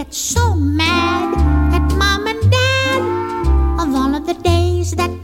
get so mad at Mom and Dad of all of the days that